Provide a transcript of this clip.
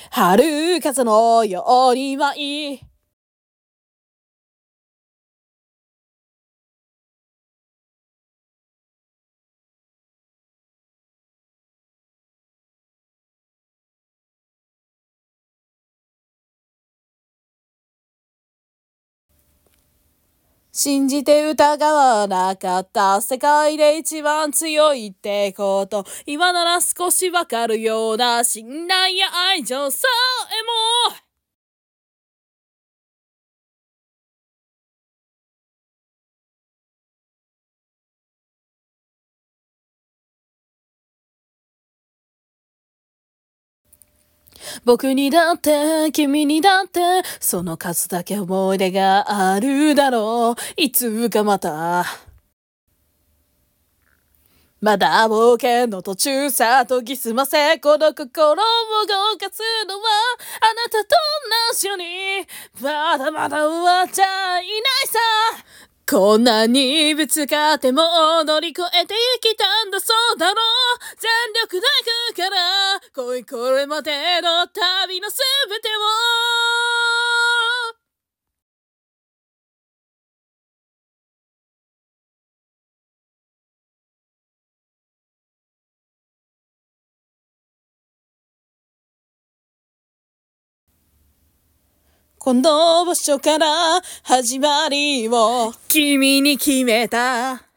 春風のように舞い信じて疑わなかった世界で一番強いってこと今なら少しわかるような信頼や愛情さえも僕にだって君にだってその数だけ思い出があるだろういつかまたまだ冒険の途中さ研ぎ澄ませこの心を動かすのはあなたと同じようにまだまだ終わっちゃいないさこんなにぶつかっても乗り越えてきたんだそうだろう全力で行くからこれまでの旅のすべてをこの場所から始まりを君に決めた